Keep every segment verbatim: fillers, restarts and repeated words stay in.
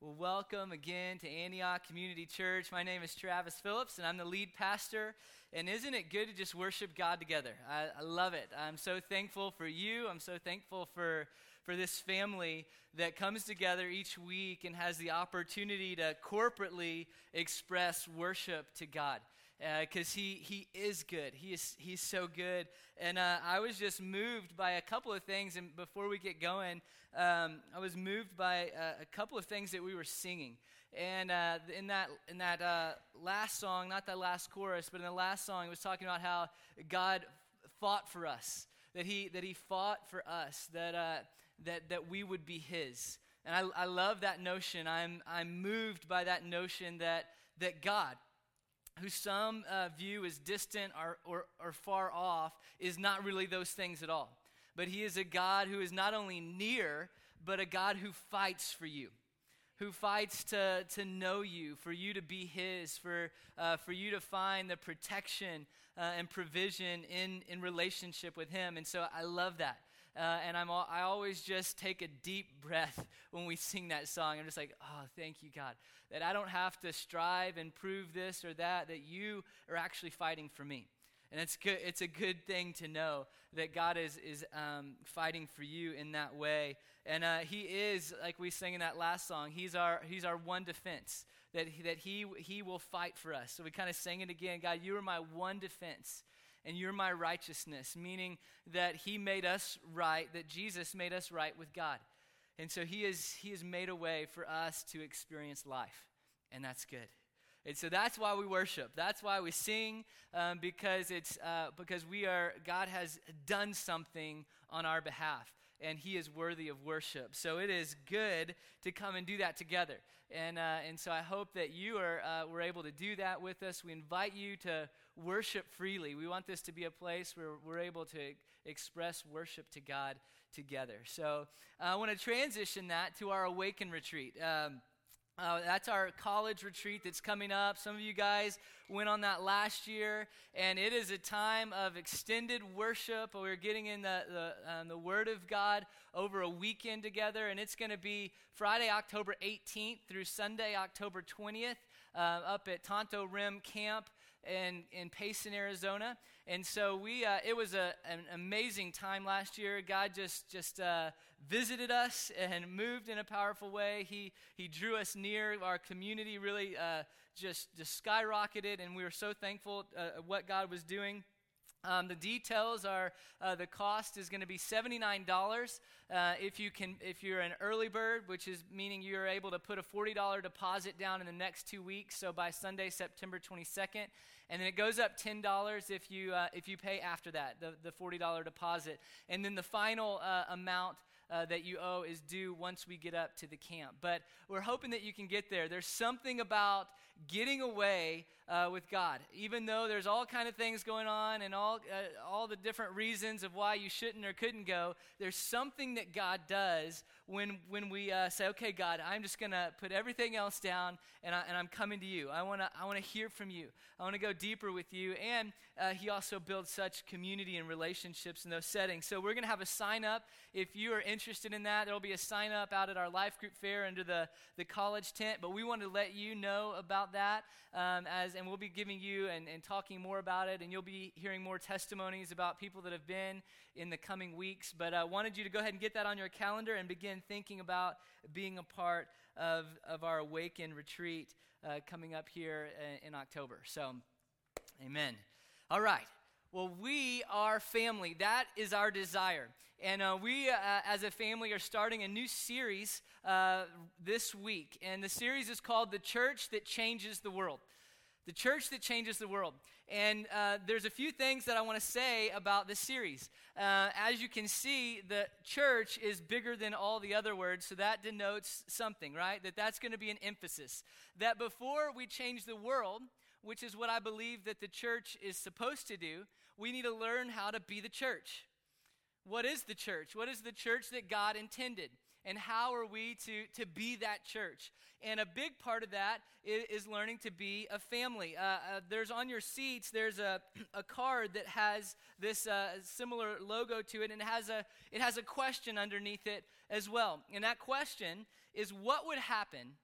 Well, welcome again to Antioch Community Church. My name is Travis Phillips, and I'm the lead pastor. And isn't it good to just worship God together? I, I love it. I'm so thankful for you. I'm so thankful for, for this family that comes together each week and has the opportunity to corporately express worship to God. Because uh, he he is good. He is he's so good. And uh, I was just moved by a couple of things. And before we get going, um, I was moved by uh, a couple of things that we were singing. And uh, in that in that uh, last song, not that last chorus, but in the last song, it was talking about how God fought for us. That he that he fought for us. That uh, that that we would be His. And I I love that notion. I'm I'm moved by that notion that that God, who some uh, view as distant or, or, or far off, is not really those things at all. But He is a God who is not only near, but a God who fights for you, who fights to, to know you, for you to be His, for uh, for you to find the protection uh, and provision in, in relationship with Him. And so I love that. Uh, and I'm all, I always just take a deep breath when we sing that song. I'm just like, oh, thank you, God, that I don't have to strive and prove this or that, that you are actually fighting for me. And it's good. It's a good thing to know that God is is um, fighting for you in that way. And uh, He is, like we sang in that last song, He's our He's our one defense, that he, that He He will fight for us. So we kind of sang it again. God, you are my one defense. And you're my righteousness, meaning that He made us right, that Jesus made us right with God. And so He is He has made a way for us to experience life, and that's good. And so that's why we worship. That's why we sing, um, because it's uh, because we are God has done something on our behalf, and He is worthy of worship. So it is good to come and do that together. And uh, and so I hope that you are uh, were able to do that with us. We invite you to worship freely. We want this to be a place where we're able to express worship to God together. So uh, I want to transition that to our Awaken retreat. Um, Uh, that's our college retreat that's coming up. Some of you guys went on that last year, and it is a time of extended worship. We're getting in the the, um, the Word of God over a weekend together, and it's going to be Friday, October eighteenth through Sunday, October twentieth, uh, up at Tonto Rim Camp in in Payson, Arizona. And so we uh, it was a, an amazing time last year. God just just uh, visited us and moved in a powerful way. He he drew us near. Our community really uh, just just skyrocketed, and we were so thankful uh, at what God was doing. Um, the details are uh, the cost is going to be seventy-nine dollars uh, if you can if you're an early bird, which is meaning you're able to put a forty dollars deposit down in the next two weeks. So by Sunday, September twenty-second, and then it goes up ten dollars if you uh, if you pay after that, the the forty dollars deposit, and then the final uh, amount Uh, that you owe is due once we get up to the camp. But we're hoping that you can get there. There's something about getting away uh, with God. Even though there's all kind of things going on and all uh, all the different reasons of why you shouldn't or couldn't go, there's something that God does when when we uh, say, okay, God, I'm just going to put everything else down and, I, and I'm coming to you. I want to I want to hear from you. I want to go deeper with you. And uh, He also builds such community and relationships in those settings. So we're going to have a sign up if you are interested interested in that. There will be a sign up out at our life group fair under the, the college tent, but we want to let you know about that um, as and we'll be giving you and, and talking more about it, and you'll be hearing more testimonies about people that have been in the coming weeks. But I wanted you to go ahead and get that on your calendar and begin thinking about being a part of, of our Awaken retreat uh, coming up here in, in October. So, amen. All right. Well, we are family. That is our desire. And uh, we, uh, as a family, are starting a new series uh, this week. And the series is called The Church That Changes the World. The Church That Changes the World. And uh, there's a few things that I want to say about this series. Uh, as you can see, the church is bigger than all the other words, so that denotes something, right? That that's going to be an emphasis. That before we change the world, which is what I believe that the church is supposed to do, we need to learn how to be the church. What is the church? What is the church that God intended? And how are we to, to be that church? And a big part of that is, is learning to be a family. Uh, uh, there's on your seats, there's a, a card that has this uh, similar logo to it, and it has a it has a question underneath it as well. And that question is, what would happen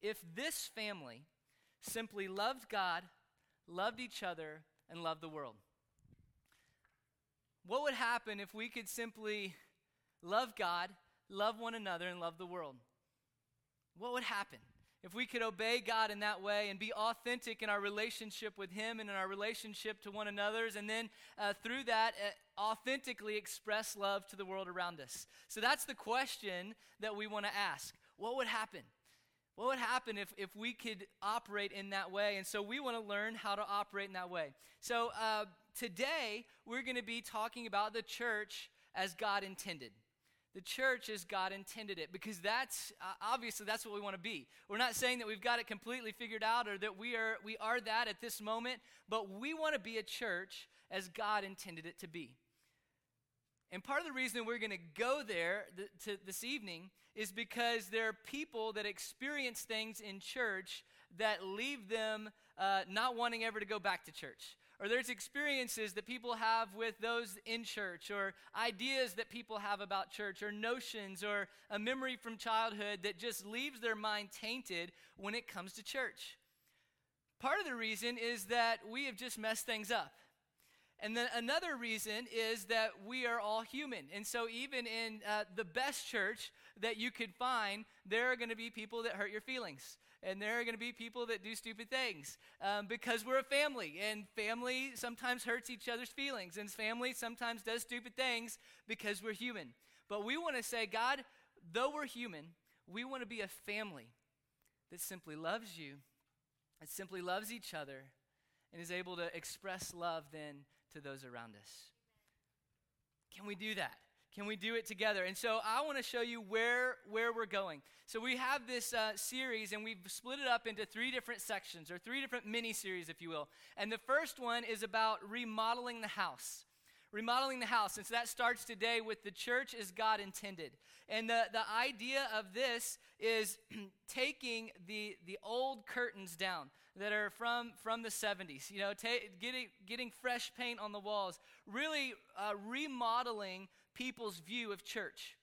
if this family simply loved God, loved each other, and loved the world? What would happen if we could simply love God, love one another, and love the world? What would happen if we could obey God in that way and be authentic in our relationship with Him and in our relationship to one another, and then uh, through that uh, authentically express love to the world around us? So that's the question that we want to ask. What would happen? What would happen if, if we could operate in that way? And so we want to learn how to operate in that way. So uh, today, we're going to be talking about the church as God intended. The church as God intended it, because that's, uh, obviously, that's what we want to be. We're not saying that we've got it completely figured out or that we are, we are that at this moment, but we want to be a church as God intended it to be. And part of the reason we're going to go there th- to this evening is because there are people that experience things in church that leave them uh, not wanting ever to go back to church. Or there's experiences that people have with those in church, or ideas that people have about church, or notions, or a memory from childhood that just leaves their mind tainted when it comes to church. Part of the reason is that we have just messed things up. And then another reason is that we are all human. And so even in uh, the best church that you could find, there are going to be people that hurt your feelings. And there are going to be people that do stupid things um, because we're a family. And family sometimes hurts each other's feelings. And family sometimes does stupid things because we're human. But we want to say, God, though we're human, we want to be a family that simply loves you, that simply loves each other, and is able to express love then to those around us. Can we do that? Can we do it together? And so I want to show you where, where we're going. So we have this uh, series, and we've split it up into three different sections, or three different mini-series, if you will. And the first one is about remodeling the house. Remodeling the house. And so that starts today with the church as God intended. And the, the idea of this is taking the, the old curtains down that are from, from the seventies, you know, ta- getting, getting fresh paint on the walls, really uh, remodeling people's view of church.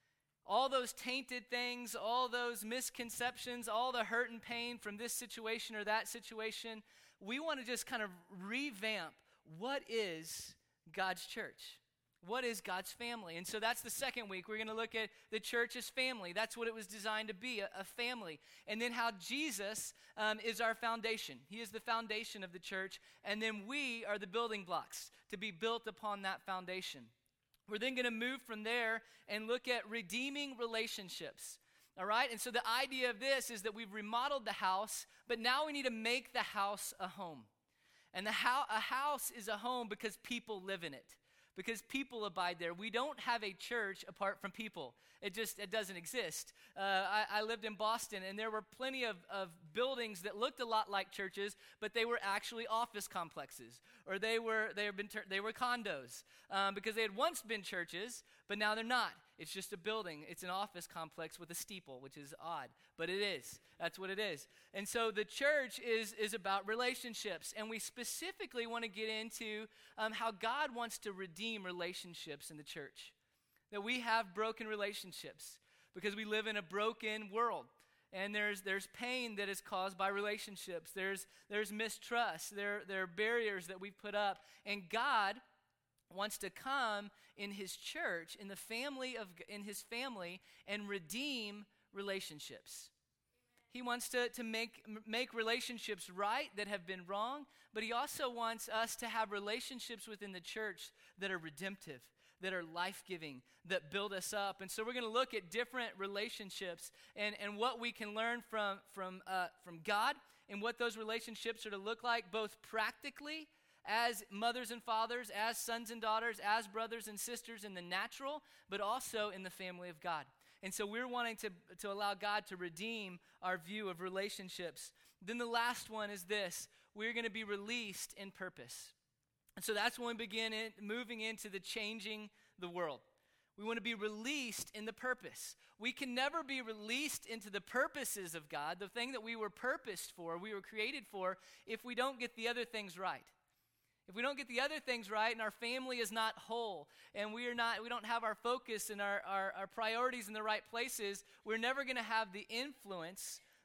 All those tainted things, all those misconceptions, all the hurt and pain from this situation or that situation, we want to just kind of revamp what is God's church. What is God's family? And so that's the second week. We're going to look at the church as family. That's what it was designed to be, a, a family. And then how Jesus um, is our foundation. He is the foundation of the church. And then we are the building blocks to be built upon that foundation. We're then going to move from there and look at redeeming relationships. All right? And so the idea of this is that we've remodeled the house, but now we need to make the house a home. And the ho- a house is a home because people live in it. Because people abide there. We don't have a church apart from people. It just, it doesn't exist. Uh, I, I lived in Boston, and there were plenty of, of buildings that looked a lot like churches, but they were actually office complexes, or they were they have been ter- they were condos um, because they had once been churches, but now they're not. It's just a building. It's an office complex with a steeple, which is odd, but it is. That's what it is. And so the church is is about relationships, and we specifically want to get into um, how God wants to redeem relationships in the church. That we have broken relationships because we live in a broken world. And there's there's pain that is caused by relationships. There's there's mistrust. There, there are barriers that we've put up. And God wants to come in his church, in the family of in his family, and redeem relationships. He wants to, to make, make relationships right that have been wrong, but he also wants us to have relationships within the church that are redemptive, that are life-giving, that build us up. And so we're going to look at different relationships and, and what we can learn from, from, uh, from God and what those relationships are to look like, both practically as mothers and fathers, as sons and daughters, as brothers and sisters in the natural, but also in the family of God. And so we're wanting to, to allow God to redeem our view of relationships. Then the last one is this. We're going to be released in purpose. And so that's when we begin in, moving into the changing the world. We want to be released in the purpose. We can never be released into the purposes of God, the thing that we were purposed for, we were created for, if we don't get the other things right. If we don't get the other things right and our family is not whole and we are not, we don't have our focus and our, our, our priorities in the right places, we're never going to have the influence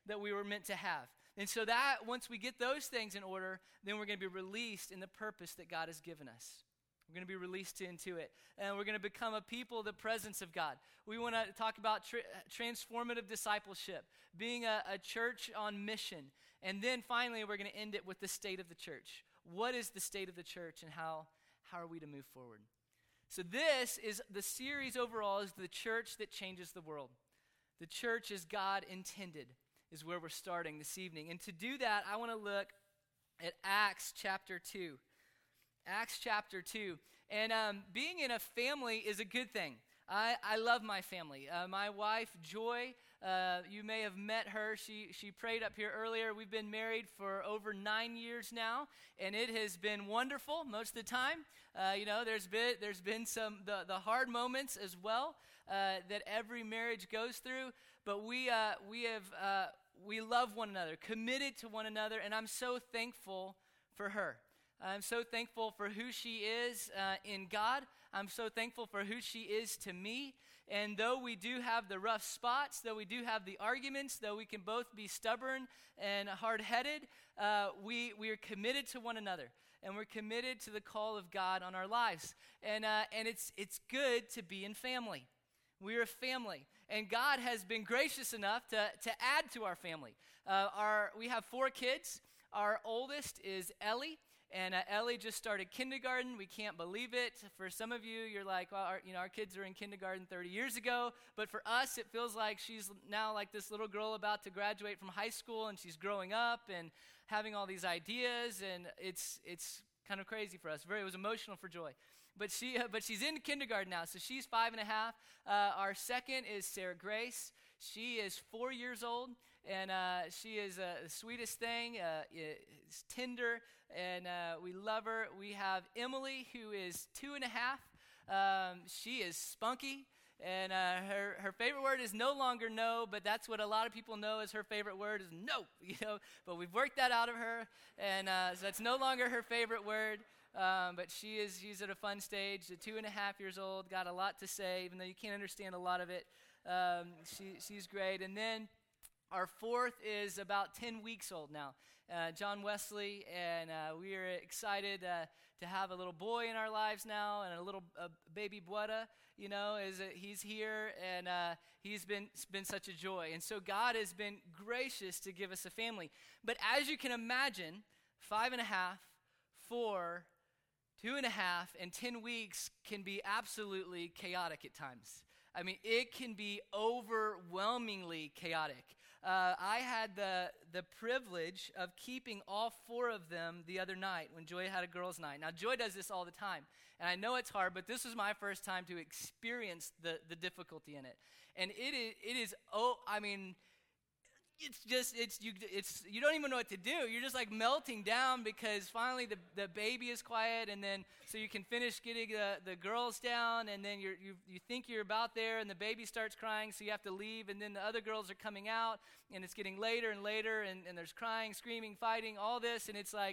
that we were meant to have. And so that, once we get those things in order, then we're going to be released in the purpose that God has given us. We're going to be released into it. And we're going to become a people of the presence of God. We want to talk about tra- transformative discipleship, being a, a church on mission. And then finally, we're going to end it with the state of the church. What is the state of the church, and how, how are we to move forward? So this is the series overall, is the church that changes the world. The church as God intended is where we're starting this evening. And to do that, I want to look at Acts chapter two. Acts chapter two. And um, being in a family is a good thing. I, I love my family. Uh, my wife, Joy, uh, you may have met her. She she prayed up here earlier. We've been married for over nine years now, and it has been wonderful most of the time. Uh, you know, there's been there's been some the, the hard moments as well uh, that every marriage goes through. But we uh, we have uh, we love one another, committed to one another, and I'm so thankful for her. I'm so thankful for who she is uh, in God. I'm so thankful for who she is to me. And though we do have the rough spots, though we do have the arguments, though we can both be stubborn and hard-headed, uh, we, we are committed to one another. And we're committed to the call of God on our lives. And, uh, and it's, it's good to be in family. We're a family. And God has been gracious enough to, to add to our family. Uh, our, we have four kids. Our oldest is Ellie. And uh, Ellie just started kindergarten. We can't believe it. For some of you, you're like, well, our, you know, our kids are in kindergarten thirty years ago. But for us, it feels like she's now like this little girl about to graduate from high school, and she's growing up and having all these ideas, and it's it's kind of crazy for us. Very, it was emotional for Joy. But she, uh, but she's in kindergarten now, so she's five and a half. Uh, our second is Sarah Grace. She is four years old, and uh, she is uh, the sweetest thing. Uh, is tender, and uh, we love her. We have Emily, who is two and a half. Um, she is spunky, and uh, her her favorite word is no longer no, but that's what a lot of people know as her favorite word is no. You know, but we've worked that out of her, and uh, so that's no longer her favorite word. Um, but she is she's at a fun stage. At two and a half years old, got a lot to say, even though you can't understand a lot of it. Um, she she's great, and then our fourth is about ten weeks old now, uh, John Wesley, and uh, we are excited uh, to have a little boy in our lives now, and a little uh, baby Buetta, you know, is a, he's here, and uh, he's been been such a joy. And so God has been gracious to give us a family. But as you can imagine, five and a half, four, two and a half, and ten weeks can be absolutely chaotic at times. I mean, it can be overwhelmingly chaotic. Uh, I had the the privilege of keeping all four of them the other night when Joy had a girls' night. Now, Joy does this all the time, and I know it's hard, but this was my first time to experience the, the difficulty in it. And it is, it is, oh, I mean, it's just, it's you It's you don't even know what to do. You're just like melting down because finally the, the baby is quiet, and then so you can finish getting the, the girls down, and then you're, you you think you're about there, and the baby starts crying, so you have to leave, and then the other girls are coming out, and it's getting later and later, and, and there's crying, screaming, fighting, all this, and it's like,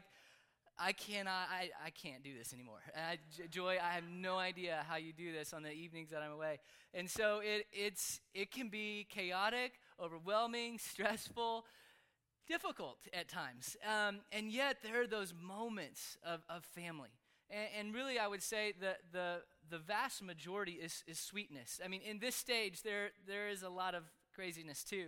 I cannot, I, I can't do this anymore. I, Joy, I have no idea how you do this on the evenings that I'm away. And so it it's it can be chaotic, overwhelming, stressful, difficult at times. Um, and yet there are those moments of, of family. And, and really, I would say that the the vast majority is, is sweetness. I mean, in this stage, there there is a lot of craziness too.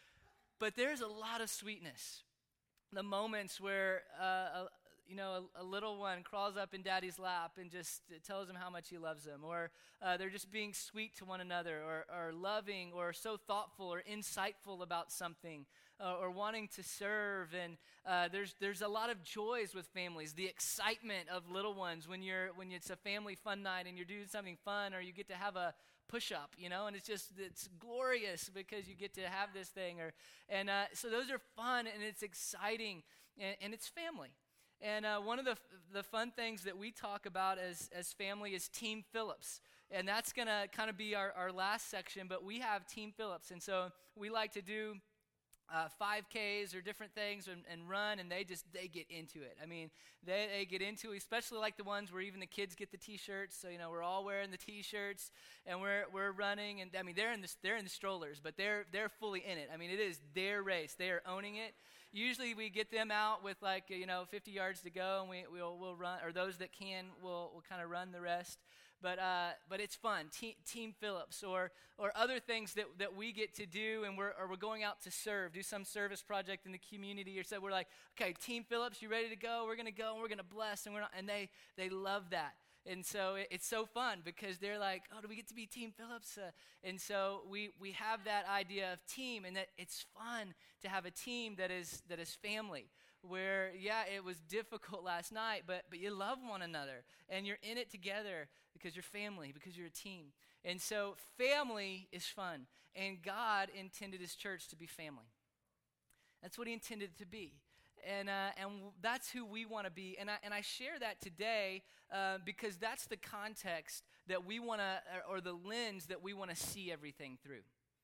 But there's a lot of sweetness. The moments where uh, a, you know, a, a little one crawls up in daddy's lap and just tells him how much he loves him, or uh, they're just being sweet to one another, or, or loving, or so thoughtful or insightful about something, uh, or wanting to serve. And uh, there's there's a lot of joys with families. The excitement of little ones when you're when it's a family fun night and you're doing something fun, or you get to have a push-up, you know, and it's just, it's glorious because you get to have this thing, or and uh, so those are fun, and it's exciting, and, and it's family. And uh, one of the the fun things that we talk about as as family is Team Phillips, and that's gonna kind of be our, our last section. But we have Team Phillips, and so we like to do uh, five Ks or different things and, and run, and they just, they get into it. I mean, they, they get into it, especially like the ones where even the kids get the T-shirts. So, you know, we're all wearing the T-shirts, and we're we're running, and I mean, they're in the, they're in the strollers, but they're they're fully in it. I mean, it is their race. They are owning it. Usually we get them out with like, you know, fifty yards to go, and we, we'll, we'll run, or those that can will will kind of run the rest. But uh, but it's fun. Te- Team Phillips or or other things that, that we get to do, and we're or we're going out to serve, do some service project in the community, or so we're like, okay, Team Phillips, you ready to go? We're gonna go, and we're gonna bless, and we're not, and they they love that. And so it, it's so fun because they're like, oh, do we get to be Team Phillips? Uh, and so we we have that idea of team, and that it's fun to have a team that is that is family. Where, yeah, it was difficult last night, but but you love one another, and you're in it together because you're family, because you're a team. And so family is fun, and God intended his church to be family. That's what he intended it to be. And uh, and that's who we want to be. And I and I share that today uh, because that's the context that we want to, or, or the lens that we want to see everything through.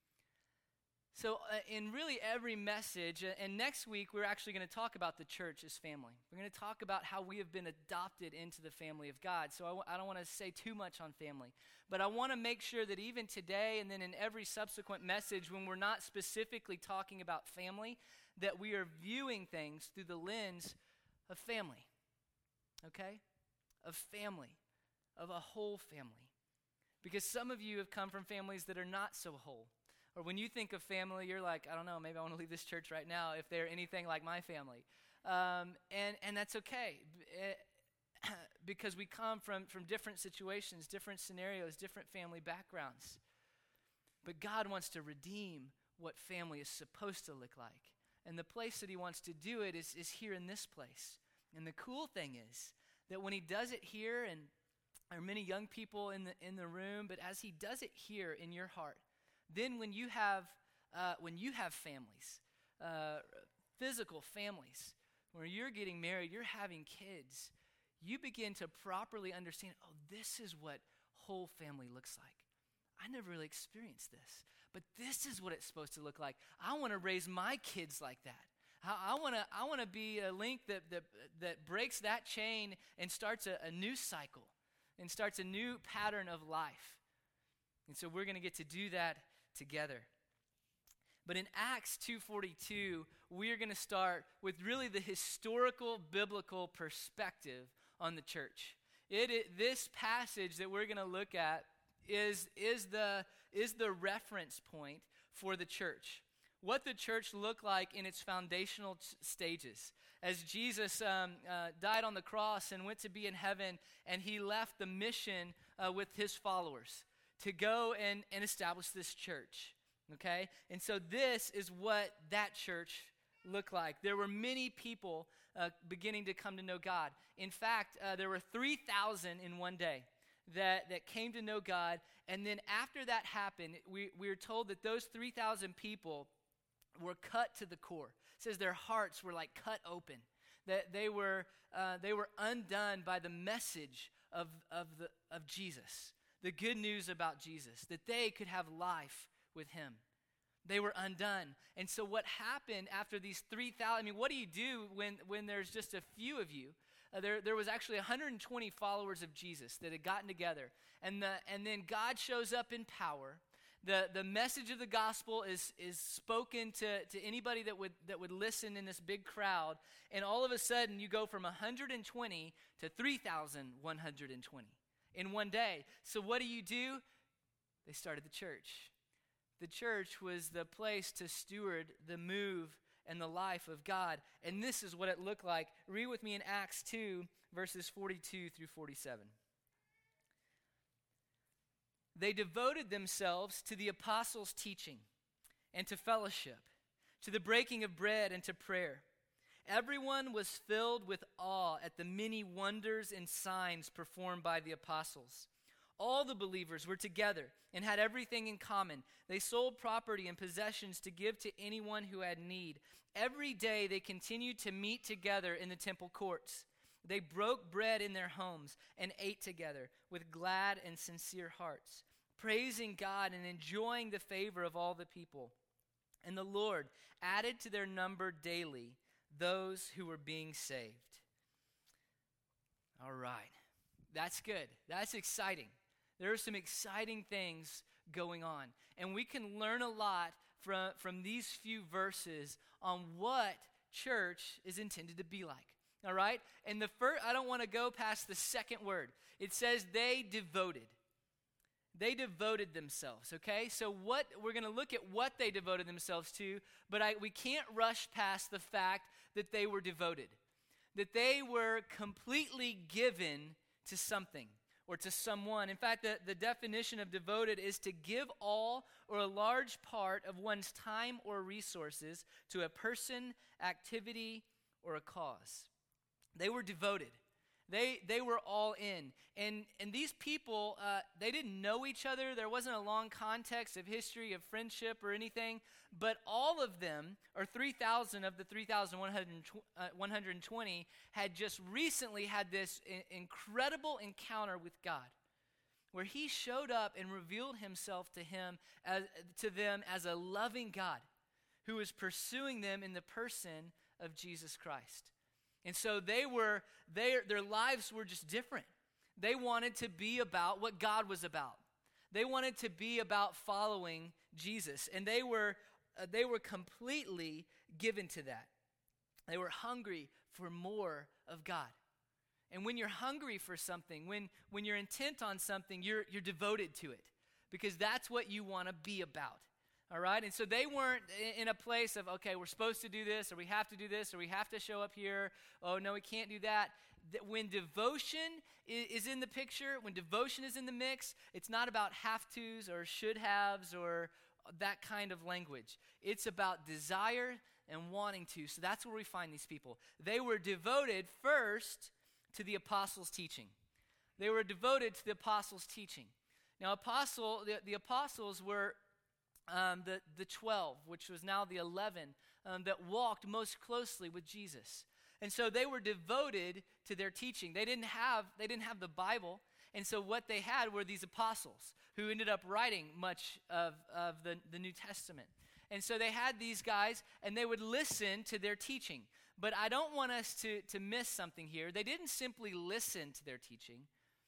So uh, in really every message, uh, and next week we're actually going to talk about the church as family. We're going to talk about how we have been adopted into the family of God. So I, w- I don't want to say too much on family, but I want to make sure that even today and then in every subsequent message, when we're not specifically talking about family, that we are viewing things through the lens of family, okay? Of family, of a whole family. Because some of you have come from families that are not so whole. Or when you think of family, you're like, I don't know, maybe I want to leave this church right now if they're anything like my family. Um, and, and that's okay because we come from, from different situations, different scenarios, different family backgrounds. But God wants to redeem what family is supposed to look like. And the place that he wants to do it is, is here in this place. And the cool thing is that when he does it here, and there are many young people in the, in the room, but as he does it here in your heart, then when you have uh, when you have families, uh, physical families, where you're getting married, you're having kids, you begin to properly understand, oh, this is what whole family looks like. I never really experienced this, but this is what it's supposed to look like. I want to raise my kids like that. I want to I want to be a link that, that, that breaks that chain and starts a, a new cycle and starts a new pattern of life. And so we're going to get to do that together. But in Acts two forty-two, we are going to start with really the historical biblical perspective on the church. It, it this passage that we're going to look at is is the is the reference point for the church. What the church looked like in its foundational t- stages. As Jesus um, uh, died on the cross and went to be in heaven, and he left the mission uh, with his followers to go and, and establish this church, okay? And so this is what that church looked like. There were many people uh, beginning to come to know God. In fact, uh, there were three thousand in one day that, that came to know God. And then after that happened, we, we were told that those three thousand people were cut to the core. It says their hearts were like cut open. That they were uh, they were undone by the message of, of, the, of Jesus. The good news about Jesus, that they could have life with him. They were undone. And so what happened after these three thousand, I mean, what do you do when, when there's just a few of you? Uh, there, there was actually one hundred twenty followers of Jesus that had gotten together. And, the, and then God shows up in power. The, the message of the gospel is, is spoken to, to anybody that would, that would listen in this big crowd. And all of a sudden, you go from one hundred twenty to three thousand one hundred twenty. In one day. So what do you do? They started the church. The church was the place to steward the move and the life of God. And this is what it looked like. Read with me in Acts two, verses forty-two through forty-seven. They devoted themselves to the apostles' teaching and to fellowship, to the breaking of bread and to prayer. Everyone was filled with awe at the many wonders and signs performed by the apostles. All the believers were together and had everything in common. They sold property and possessions to give to anyone who had need. Every day they continued to meet together in the temple courts. They broke bread in their homes and ate together with glad and sincere hearts, praising God and enjoying the favor of all the people. And the Lord added to their number daily those who were being saved. All right. That's good. That's exciting. There are some exciting things going on. And we can learn a lot from, from these few verses on what church is intended to be like. All right? And the first, I don't want to go past the second word. It says they devoted. They devoted themselves, okay? So what we're going to look at what they devoted themselves to, but I, we can't rush past the fact that they were devoted, that they were completely given to something or to someone. In fact, the, the definition of devoted is to give all or a large part of one's time or resources to a person, activity, or a cause. They were devoted. They they were all in. And and these people, uh, they didn't know each other. There wasn't a long context of history, of friendship or anything. But all of them, or three thousand of the three thousand one hundred twenty, had just recently had this I- incredible encounter with God, where he showed up and revealed himself to him as, to them as a loving God who was pursuing them in the person of Jesus Christ. And so they were, they, their lives were just different. They wanted to be about what God was about. They wanted to be about following Jesus. And they were, uh, they were completely given to that. They were hungry for more of God. And when you're hungry for something, when, when you're intent on something, you're, you're devoted to it. Because that's what you want to be about. All right, and so they weren't in a place of, okay, we're supposed to do this, or we have to do this, or we have to show up here. Oh, no, we can't do that. When devotion is in the picture, when devotion is in the mix, it's not about have-tos or should-haves or that kind of language. It's about desire and wanting to. So that's where we find these people. They were devoted first to the apostles' teaching. They were devoted to the apostles' teaching. Now, apostle, the, the apostles were Um, the, the twelve, which was now the eleven, um, that walked most closely with Jesus. And so they were devoted to their teaching. They didn't have, they didn't have the Bible, and so what they had were these apostles who ended up writing much of, of the, the New Testament. And so they had these guys, and they would listen to their teaching. But I don't want us to, to miss something here. They didn't simply listen to their teaching.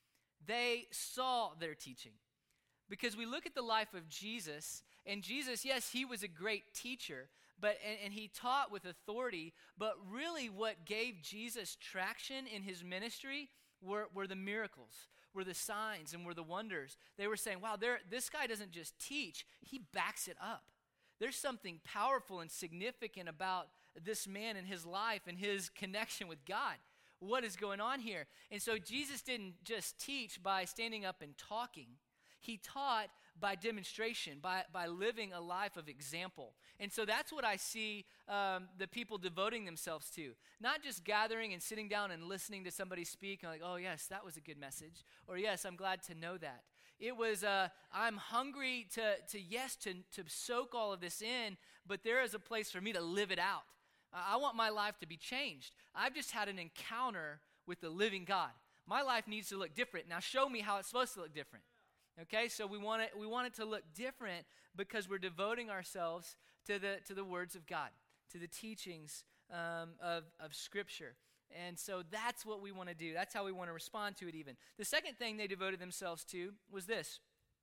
They saw their teaching. Because we look at the life of Jesus, and Jesus, yes, he was a great teacher, but and, and he taught with authority, but really what gave Jesus traction in his ministry were, were the miracles, were the signs, and were the wonders. They were saying, wow, there, this guy doesn't just teach, he backs it up. There's something powerful and significant about this man and his life and his connection with God. What is going on here? And so Jesus didn't just teach by standing up and talking. He taught by demonstration, by, by living a life of example. And so that's what I see um, the people devoting themselves to. Not just gathering and sitting down and listening to somebody speak and like, oh, yes, that was a good message. Or, yes, I'm glad to know that. It was, uh, I'm hungry to, to yes, to, to soak all of this in, but there is a place for me to live it out. I want my life to be changed. I've just had an encounter with the living God. My life needs to look different. Now show me how it's supposed to look different. Okay, so we want it we want it to look different because we're devoting ourselves to the to the words of God, to the teachings um, of, of Scripture. And so that's what we want to do. That's how we want to respond to it even. The second thing they devoted themselves to was this,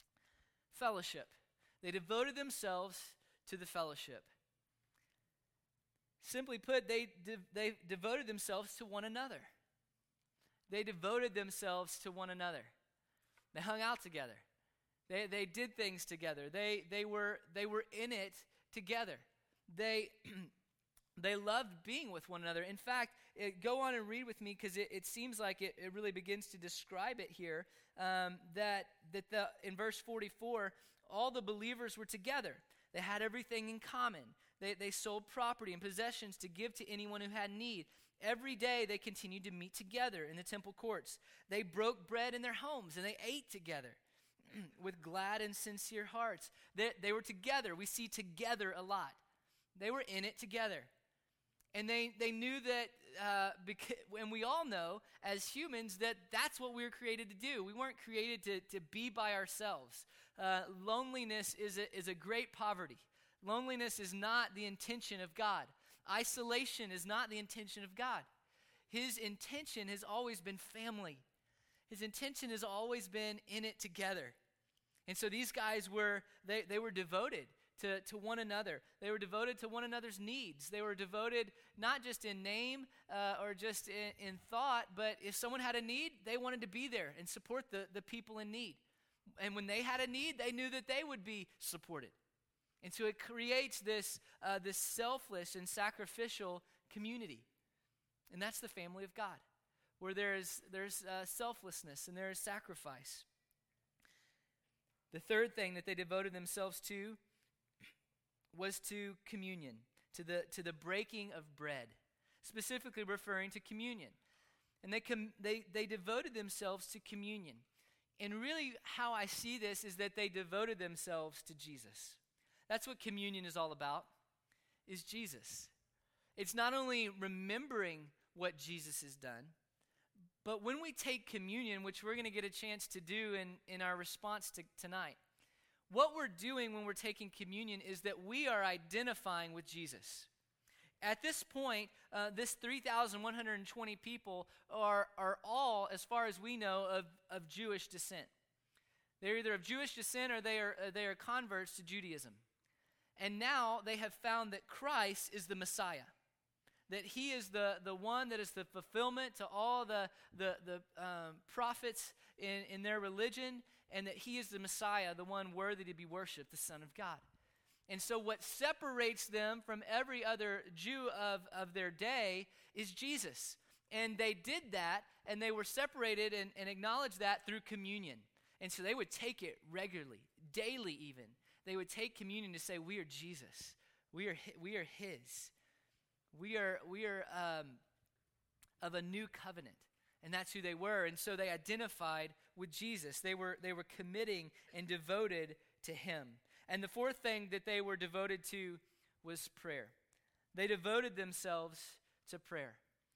fellowship. They devoted themselves to the fellowship. Simply put, they de- they devoted themselves to one another. They devoted themselves to one another. They hung out together. They they did things together. They they were they were in it together. They they loved being with one another. In fact, it, go on and read with me because it, it seems like it, it really begins to describe it here. Um, that that the in verse forty-four, all the believers were together. They had everything in common. They they sold property and possessions to give to anyone who had need. Every day they continued to meet together in the temple courts. They broke bread in their homes and they ate together with glad and sincere hearts. They, they were together. We see together a lot. They were in it together. And they, they knew that, uh, because, and we all know as humans that that's what we were created to do. We weren't created to, to be by ourselves. Uh, loneliness is a, is a great poverty. Loneliness is not the intention of God. Isolation is not the intention of God. His intention has always been family. His intention has always been in it together. And so these guys were, they, they were devoted to, to one another. They were devoted to one another's needs. They were devoted not just in name uh, or just in, in thought, but if someone had a need, they wanted to be there and support the, the people in need. And when they had a need, they knew that they would be supported. And so it creates this, uh, this selfless and sacrificial community. And that's the family of God, where there's, there's uh, selflessness and there is sacrifice. The third thing that they devoted themselves to was to communion, to the, to the breaking of bread, specifically referring to communion. And they, com- they, they devoted themselves to communion. And really how I see this is that they devoted themselves to Jesus. That's what communion is all about, is Jesus. It's not only remembering what Jesus has done, but when we take communion, which we're going to get a chance to do in, in our response to tonight, what we're doing when we're taking communion is that we are identifying with Jesus. At this point, uh, this three thousand one hundred twenty people are, are all, as far as we know, of, of Jewish descent. They're either of Jewish descent or they are, uh, they are converts to Judaism. And now they have found that Christ is the Messiah, that he is the, the one that is the fulfillment to all the, the, the um, prophets in, in their religion, and that he is the Messiah, the one worthy to be worshiped, the Son of God. And so what separates them from every other Jew of, of their day is Jesus. And they did that, and they were separated and, and acknowledged that through communion. And so they would take it regularly, daily even. They would take communion to say, we are Jesus. We are we are his. We are, we are um, of a new covenant. And that's who they were. And so they identified with Jesus. They were, they were committing and devoted to him. And the fourth thing that they were devoted to was prayer. They devoted themselves to prayer.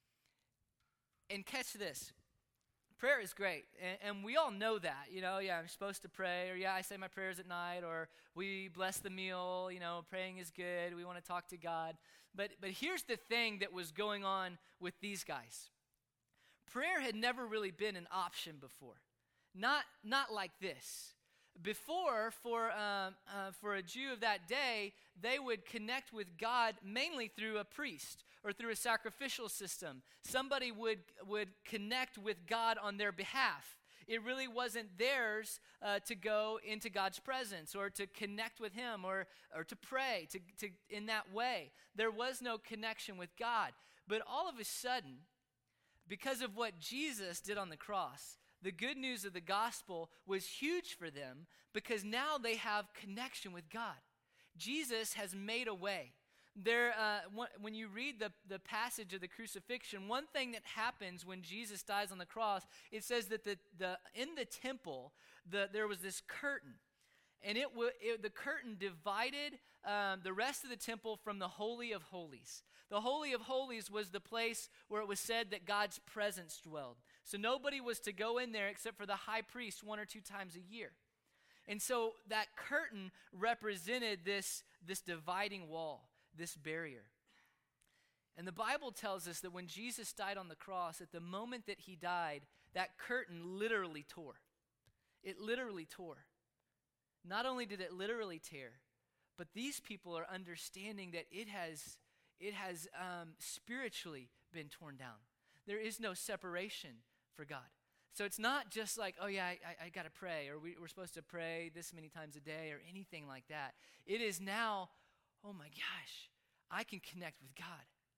And catch this. Prayer is great, and, and we all know that, you know, yeah, I'm supposed to pray, or yeah, I say my prayers at night, or we bless the meal, you know, praying is good, we want to talk to God. But but here's the thing that was going on with these guys. Prayer had never really been an option before, not not like this. Before, for um, uh, for a Jew of that day, they would connect with God mainly through a priest or through a sacrificial system. Somebody would, would connect with God on their behalf. It really wasn't theirs uh, to go into God's presence or to connect with him or, or to pray to, to, in that way. There was no connection with God. But all of a sudden, because of what Jesus did on the cross, the good news of the gospel was huge for them because now they have connection with God. Jesus has made a way. There, uh, when you read the, the passage of the crucifixion, one thing that happens when Jesus dies on the cross, it says that the, the in the temple, the, there was this curtain. And it, w- it the curtain divided um, the rest of the temple from the Holy of Holies. The Holy of Holies was the place where it was said that God's presence dwelled. So nobody was to go in there except for the high priest one or two times a year. And so that curtain represented this, this dividing wall, this barrier. And the Bible tells us that when Jesus died on the cross, at the moment that he died, that curtain literally tore. It literally tore. Not only did it literally tear, but these people are understanding that it has, it has um, spiritually been torn down. There is no separation for God. So it's not just like, oh yeah, I, I, I got to pray, or we, we're supposed to pray this many times a day, or anything like that. It is now, oh my gosh, I can connect with God.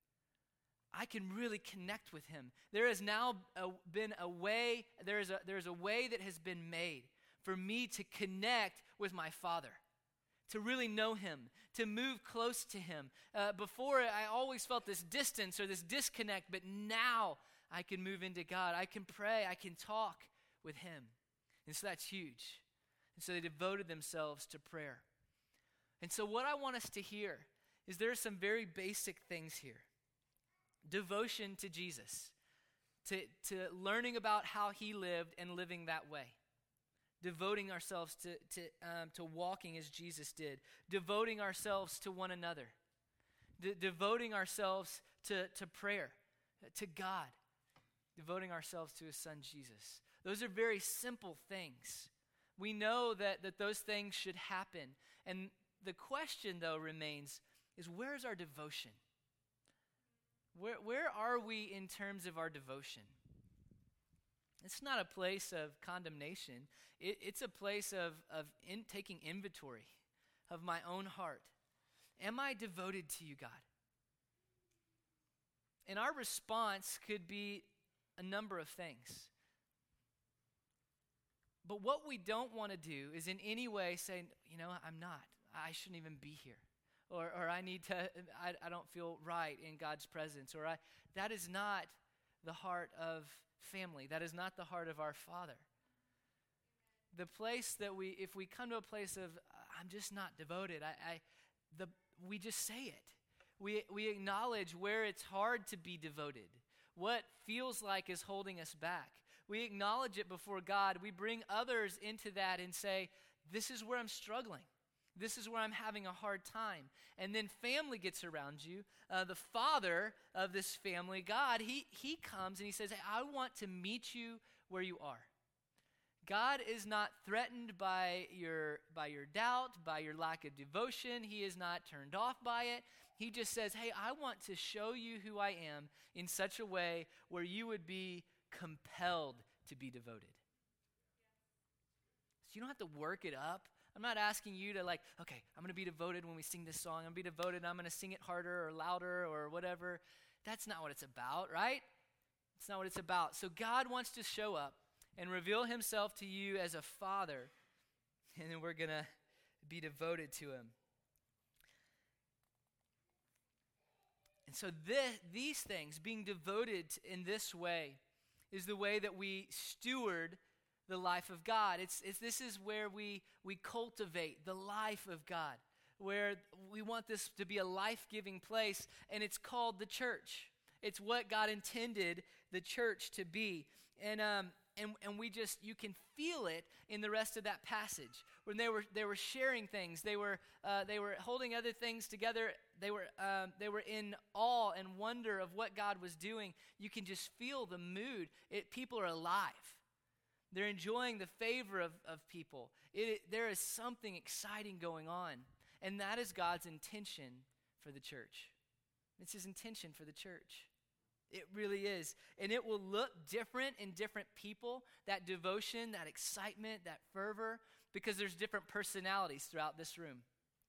I can really connect with him. There has now a, been a way, there is a, there is a way that has been made for me to connect with my Father, to really know him, to move close to him. Uh, before, I always felt this distance or this disconnect, but now I can move into God. I can pray. I can talk with him. And so that's huge. And so they devoted themselves to prayer. And so what I want us to hear is there are some very basic things here. Devotion to Jesus, to, to learning about how he lived and living that way. devoting ourselves to, to, um, to walking as Jesus did, devoting ourselves to one another, de- devoting ourselves to, to prayer, to God, devoting ourselves to his son Jesus. Those are very simple things. We know that, that those things should happen. And the question, though, remains, is where is our devotion? Where, where are we in terms of our devotion? It's not a place of condemnation. It, it's a place of, of in, taking inventory of my own heart. Am I devoted to you, God? And our response could be a number of things. But what we don't want to do is in any way say, you know, I'm not. I shouldn't even be here. Or or I need to, I, I don't feel right in God's presence. Or I, that is not the heart of family. That is not the heart of our Father. The place that we, if we come to a place of, I'm just not devoted, I, I the we just say it. We we acknowledge where it's hard to be devoted. What feels like is holding us back. We acknowledge it before God. We bring others into that and say, this is where I'm struggling. This is where I'm having a hard time. And then family gets around you. Uh, the father of this family, God, he, he comes and he says, hey, I want to meet you where you are. God is not threatened by your, by your doubt, by your lack of devotion. He is not turned off by it. He just says, hey, I want to show you who I am in such a way where you would be compelled to be devoted. So you don't have to work it up. I'm not asking you to like, okay, I'm going to be devoted when we sing this song. I'm going to be devoted and I'm going to sing it harder or louder or whatever. That's not what it's about, right? It's not what it's about. So God wants to show up and reveal himself to you as a father, and then we're going to be devoted to him. And so this, these things, being devoted in this way, is the way that we steward the life of God. It's, it's this is where we we cultivate the life of God, where we want this to be a life-giving place, and it's called the church. It's what God intended the church to be. And um and and we just you can feel it in the rest of that passage when they were they were sharing things, they were uh, they were holding other things together. They were um, they were in awe and wonder of what God was doing. You can just feel the mood. It people are alive. They're enjoying the favor of, of people. It, there is something exciting going on. And that is God's intention for the church. It's his intention for the church. It really is. And it will look different in different people, that devotion, that excitement, that fervor, because there's different personalities throughout this room.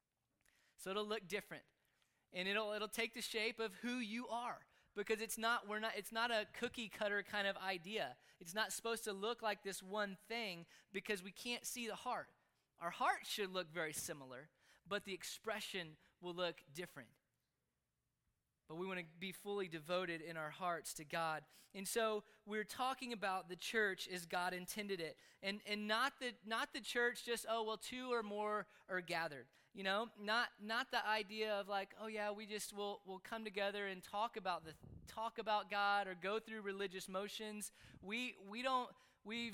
So it'll look different. And it'll it'll take the shape of who you are. Because it's not we're not it's not a cookie cutter kind of idea. It's not supposed to look like this one thing because we can't see the heart. Our heart should look very similar, but the expression will look different. But we want to be fully devoted in our hearts to God. And so we're talking about the church as God intended it. And and not the not the church just, oh, well, two or more are gathered. You know, not not the idea of like, oh yeah, we just will will come together and talk about the talk about God or go through religious motions. We we don't we've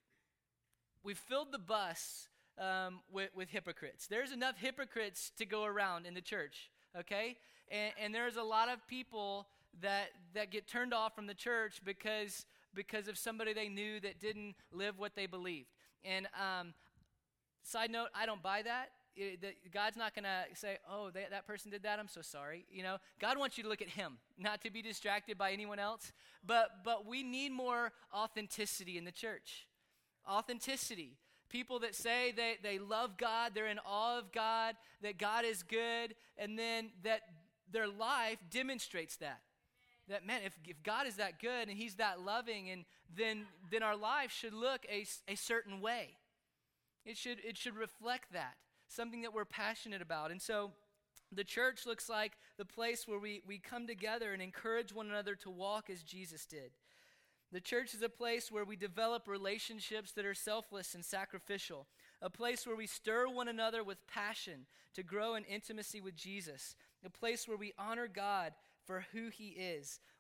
we've filled the bus um, with with hypocrites. There's enough hypocrites to go around in the church. Okay, and, and there's a lot of people that that get turned off from the church because because of somebody they knew that didn't live what they believed. And um, side note, I don't buy that. It, the, God's not going to say, oh, they, that person did that, I'm so sorry. You know, God wants you to look at him, not to be distracted by anyone else. But but we need more authenticity in the church. Authenticity. People that say they, they love God, they're in awe of God, that God is good, and then that their life demonstrates that. That, man, if, if God is that good and he's that loving, and then then our life should look a, a certain way. It should it should reflect that. Something that we're passionate about. And so the church looks like the place where we, we come together and encourage one another to walk as Jesus did. The church is a place where we develop relationships that are selfless and sacrificial, a place where we stir one another with passion to grow in intimacy with Jesus, a place where we honor God for who he is,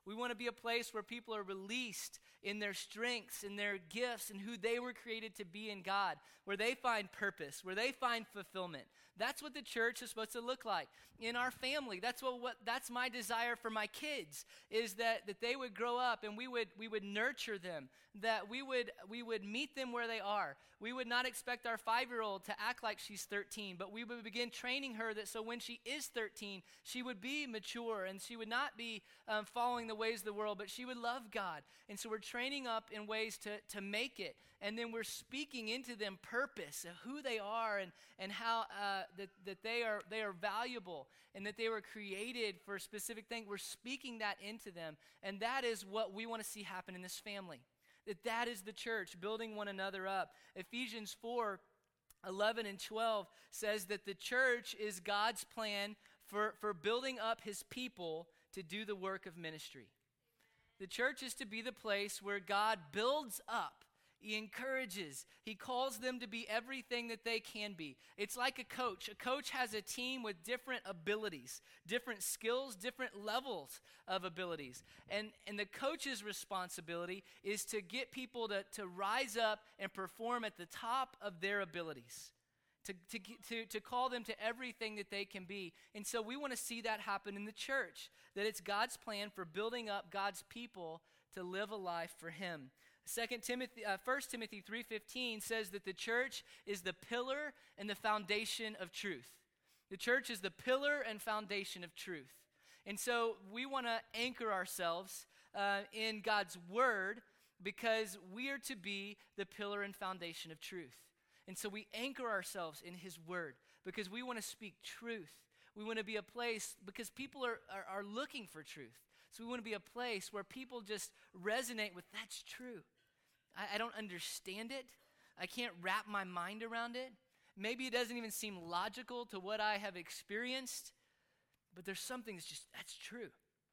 We want to be a place where people are released in their strengths, in their gifts, and who they were created to be in God, where they find purpose, where they find fulfillment. That's what the church is supposed to look like. In our family, that's what, what that's my desire for my kids, is that, that they would grow up and we would we would nurture them, that we would we would meet them where they are. We would not expect our five-year-old to act like she's thirteen, but we would begin training her that so when she is thirteen, she would be mature and she would not be um, following the ways of the world, but she would love God. And so we're training up in ways to, to make it, and then we're speaking into them purpose of who they are and, and how uh, that, that they are they are valuable and that they were created for a specific thing. We're speaking that into them, and that is what we want to see happen in this family. That that is the church, building one another up. Ephesians four, eleven and twelve says that the church is God's plan for, for building up his people to do the work of ministry. The church is to be the place where God builds up. He encourages. He calls them to be everything that they can be. It's like a coach. A coach has a team with different abilities, different skills, different levels of abilities. And, and the coach's responsibility is to get people to, to rise up and perform at the top of their abilities, to, to, to, to call them to everything that they can be. And so we want to see that happen in the church, that it's God's plan for building up God's people to live a life for him. Second Timothy, uh, First Timothy three fifteen says that the church is the pillar and the foundation of truth. The church is the pillar and foundation of truth. And so we want to anchor ourselves uh, in God's word because we are to be the pillar and foundation of truth. And so we anchor ourselves in his word because we want to speak truth. We want to be a place because people are, are, are looking for truth. So we want to be a place where people just resonate with, that's true. I, I don't understand it. I can't wrap my mind around it. Maybe it doesn't even seem logical to what I have experienced, but there's something that's just, that's true.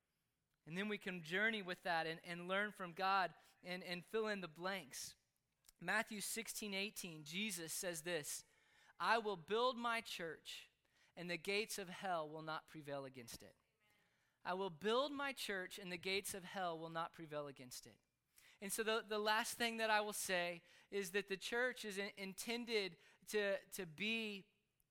And then we can journey with that and, and learn from God and, and fill in the blanks. Matthew sixteen eighteen, Jesus says this, I will build my church, and the gates of hell will not prevail against it. I will build my church, and the gates of hell will not prevail against it. And so the, the last thing that I will say is that the church is in, intended to, to be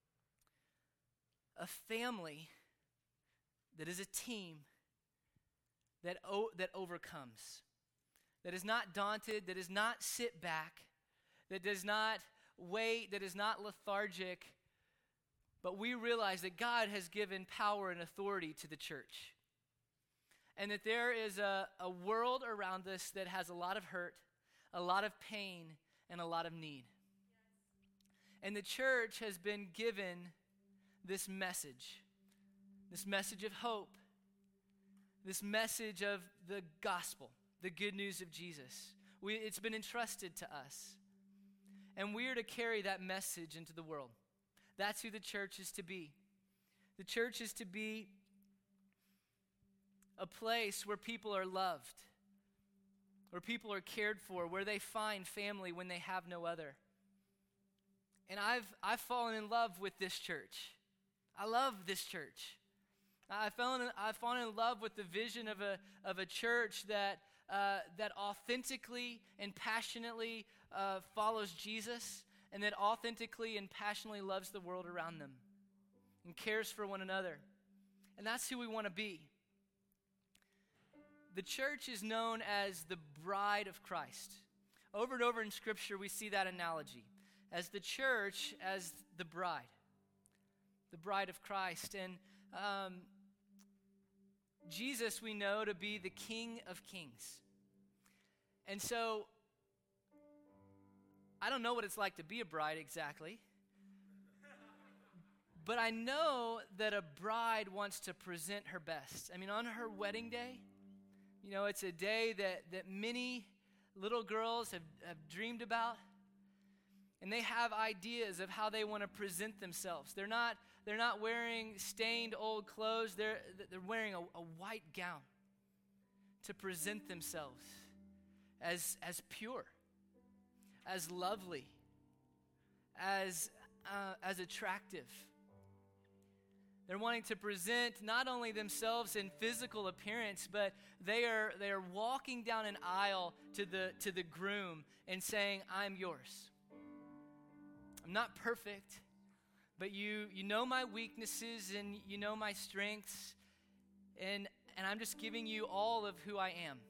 a family that is a team that, o- that overcomes, that is not daunted, that does not sit back, that does not wait, that is not lethargic, but we realize that God has given power and authority to the church. And that there is a, a world around us that has a lot of hurt, a lot of pain, and a lot of need. And the church has been given this message, this message of hope, this message of the gospel, the good news of Jesus. We, it's been entrusted to us. And we are to carry that message into the world. That's who the church is to be. The church is to be a place where people are loved, where people are cared for, where they find family when they have no other. And I've I've fallen in love with this church. I love this church. I fell in, I've fallen in love with the vision of a of a church that uh, that authentically and passionately uh, follows Jesus, and that authentically and passionately loves the world around them and cares for one another. And that's who we want to be. The church is known as the bride of Christ. Over and over in Scripture, we see that analogy. As the church, as the bride. The bride of Christ. And um, Jesus we know to be the King of Kings. And so, I don't know what it's like to be a bride exactly. But I know that a bride wants to present her best. I mean, on her wedding day, you know, it's a day that, that many little girls have, have dreamed about. And they have ideas of how they want to present themselves. They're not, they're not wearing stained old clothes. They're, they're wearing a, a white gown to present themselves as, as pure, as lovely, as, uh, as attractive. They're wanting to present not only themselves in physical appearance, but they are they are walking down an aisle to the to the groom and saying, "I'm yours. I'm not perfect, but you you know my weaknesses and you know my strengths, and and I'm just giving you all of who I am."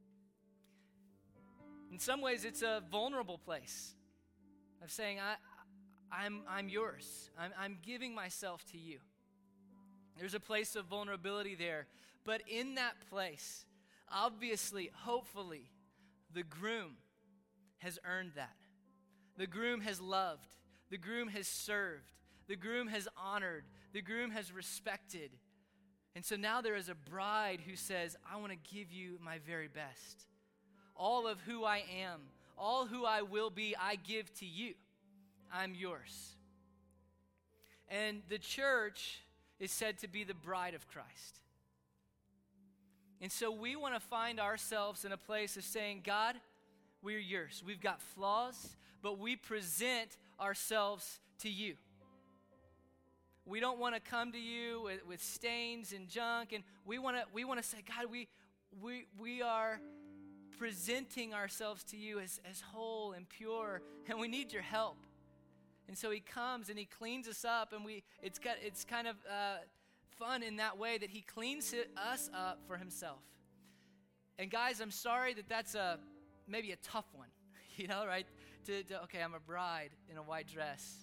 In some ways, it's a vulnerable place of saying, I, I'm, I'm yours. I'm, I'm giving myself to you. There's a place of vulnerability there. But in that place, obviously, hopefully, the groom has earned that. The groom has loved. The groom has served. The groom has honored. The groom has respected. And so now there is a bride who says, I want to give you my very best. All of who I am, all who I will be, I give to you. I'm yours. And the church is said to be the bride of Christ. And so we want to find ourselves in a place of saying, God, we're yours. We've got flaws, but we present ourselves to you. We don't want to come to you with, with stains and junk, and we want to we want to say, God, we we we are presenting ourselves to you as, as whole and pure, and we need your help. And so he comes and he cleans us up, and we it's got it's kind of uh, fun in that way that he cleans it, us up for himself. And guys, I'm sorry that that's a maybe a tough one, you know, right? To, to okay, I'm a bride in a white dress.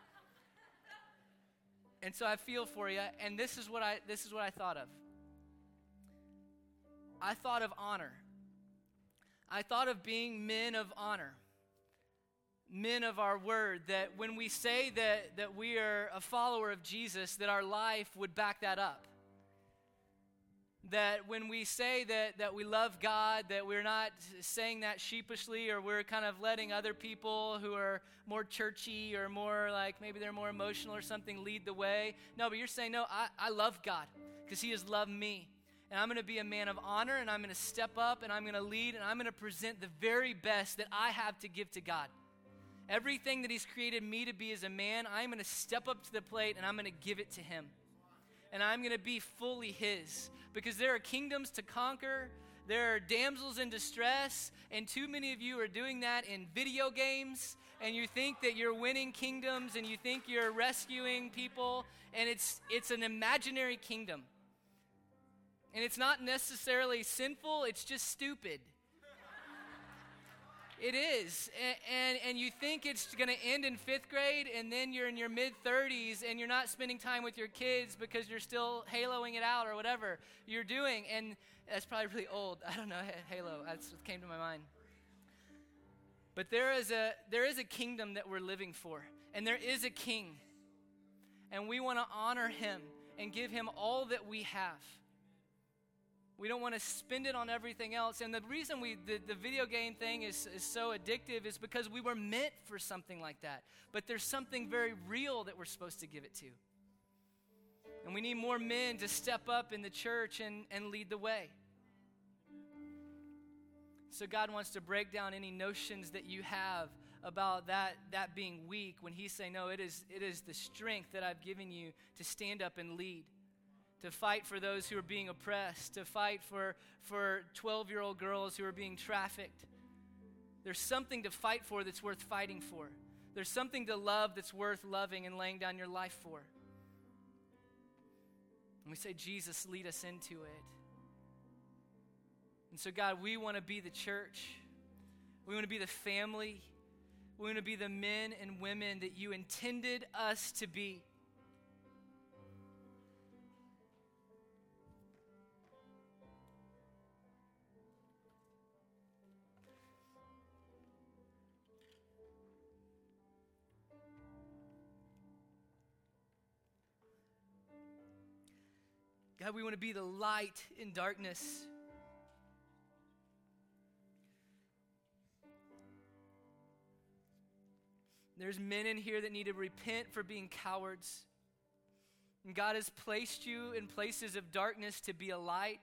And so I feel for you, and this is what I this is what I thought of. I thought of honor. I thought of being men of honor, men of our word, that when we say that, that we are a follower of Jesus, that our life would back that up. That when we say that, that we love God, that we're not saying that sheepishly, or we're kind of letting other people who are more churchy or more like maybe they're more emotional or something lead the way. No, but you're saying, no, I, I love God because he has loved me. And I'm going to be a man of honor, and I'm going to step up, and I'm going to lead, and I'm going to present the very best that I have to give to God. Everything that he's created me to be as a man, I'm going to step up to the plate, and I'm going to give it to him. And I'm going to be fully his. Because there are kingdoms to conquer, there are damsels in distress, and too many of you are doing that in video games, and you think that you're winning kingdoms, and you think you're rescuing people, and it's it's an imaginary kingdom. And it's not necessarily sinful, it's just stupid. It is. And, and, and you think it's going to end in fifth grade, and then you're in your mid-thirties, and you're not spending time with your kids because you're still haloing it out or whatever you're doing. And that's probably really old. I don't know, Halo. That's what came to my mind. But there is a there is a kingdom that we're living for, and there is a king. And we want to honor him and give him all that we have. We don't want to spend it on everything else. And the reason we the, the video game thing is, is so addictive is because we were meant for something like that. But there's something very real that we're supposed to give it to. And we need more men to step up in the church and, and lead the way. So God wants to break down any notions that you have about that, that being weak, when he's saying, no, it is, it is the strength that I've given you to stand up and lead. To fight for those who are being oppressed, to fight for for twelve-year-old girls who are being trafficked. There's something to fight for that's worth fighting for. There's something to love that's worth loving and laying down your life for. And we say, Jesus, lead us into it. And so, God, we want to be the church. We want to be the family. We want to be the men and women that you intended us to be. God, we want to be the light in darkness. There's men in here that need to repent for being cowards. And God has placed you in places of darkness to be a light.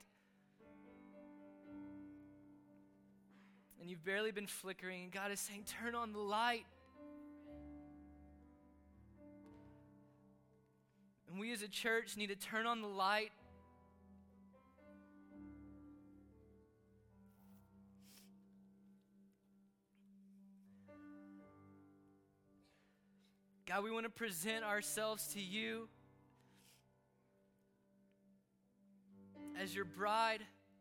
And you've barely been flickering, and God is saying, turn on the light. And we as a church need to turn on the light. God, we want to present ourselves to you as your bride,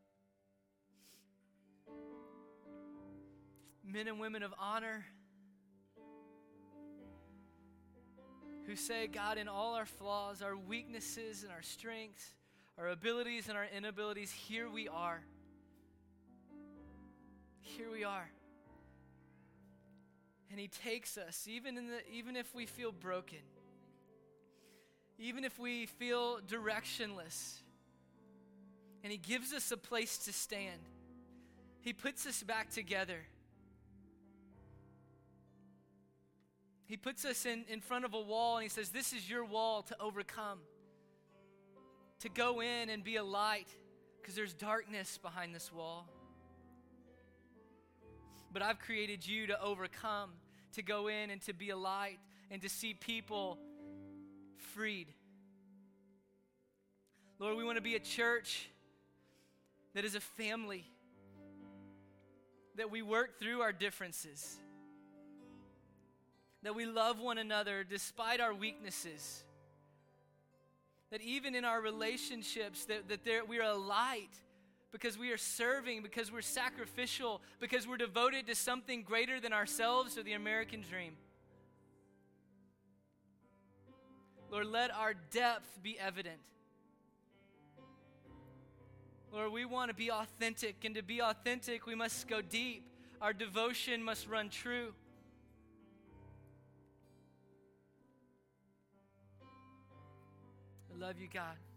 men and women of honor who say, God, in all our flaws, our weaknesses and our strengths, our abilities and our inabilities, here we are. Here we are. And he takes us, even in the, even if we feel broken, even if we feel directionless, and he gives us a place to stand. He puts us back together. He puts us in, in front of a wall, and he says, this is your wall to overcome, to go in and be a light, because there's darkness behind this wall. But I've created you to overcome, to go in and to be a light, and to see people freed. Lord, we want to be a church that is a family, that we work through our differences, that we love one another despite our weaknesses, that even in our relationships, that, that there, we are a light because we are serving, because we're sacrificial, because we're devoted to something greater than ourselves or the American dream. Lord, let our depth be evident. Lord, we want to be authentic, and to be authentic, we must go deep. Our devotion must run true. I love you, God.